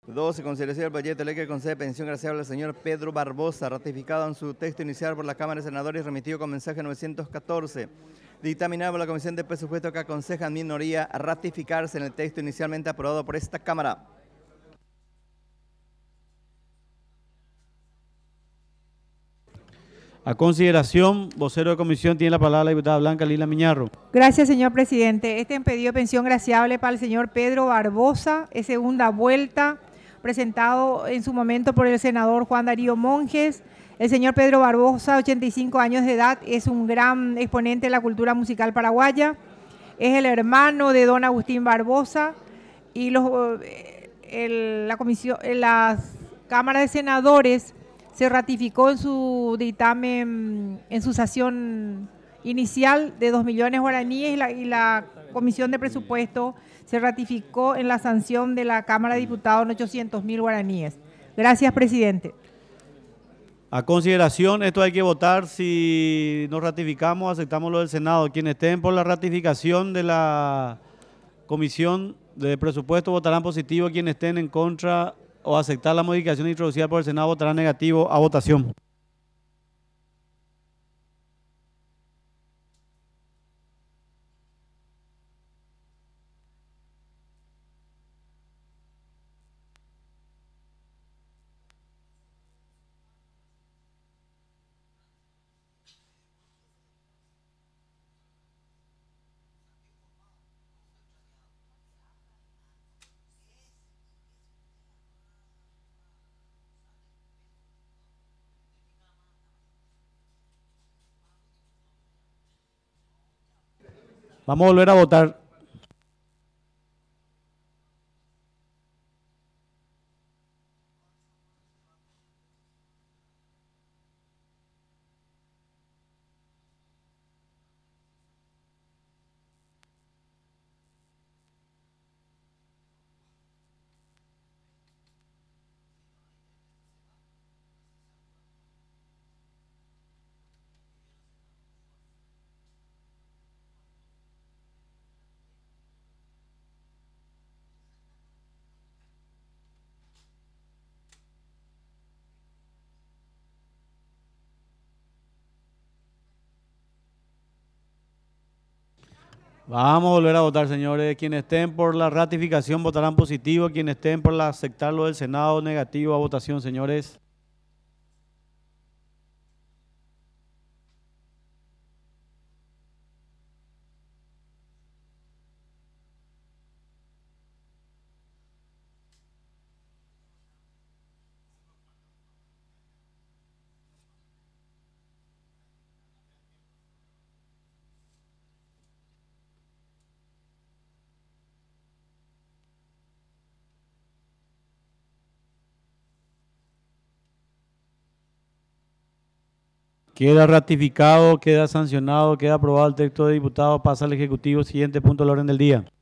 12. Consideración del proyecto de ley que concede pensión graciable al señor Pedro Barbosa, ratificado en su texto inicial por la Cámara de Senadores y remitido con mensaje 914. Dictaminado por la Comisión de Presupuesto que aconseja a minoría ratificarse en el texto inicialmente aprobado por esta Cámara. A consideración, vocero de comisión, tiene la palabra la diputada Blanca Lila Miñarro. Gracias, señor presidente. Este pedido de pensión graciable para el señor Pedro Barbosa es segunda vuelta, presentado en su momento por el senador Juan Darío Monjes. El señor Pedro Barbosa, 85 años de edad, es un gran exponente de la cultura musical paraguaya. Es el hermano de don Agustín Barbosa y la Cámara de Senadores se ratificó en su dictamen, en su sesión inicial de 2 millones guaraníes y la Comisión de Presupuesto se ratificó en la sanción de la Cámara de Diputados en 800.000 guaraníes. Gracias, presidente. A consideración, esto hay que votar si nos ratificamos, aceptamos lo del Senado. Quienes estén por la ratificación de la Comisión de Presupuesto votarán positivo, quienes estén en contra o aceptar la modificación introducida por el Senado votarán negativo. A votación. Vamos a volver a votar. Vamos a volver a votar, señores. Quienes estén por la ratificación votarán positivo. Quienes estén por aceptarlo del Senado, negativo. A votación, señores. Queda ratificado, queda sancionado, queda aprobado el texto de diputado. Pasa al Ejecutivo. Siguiente punto del orden del día.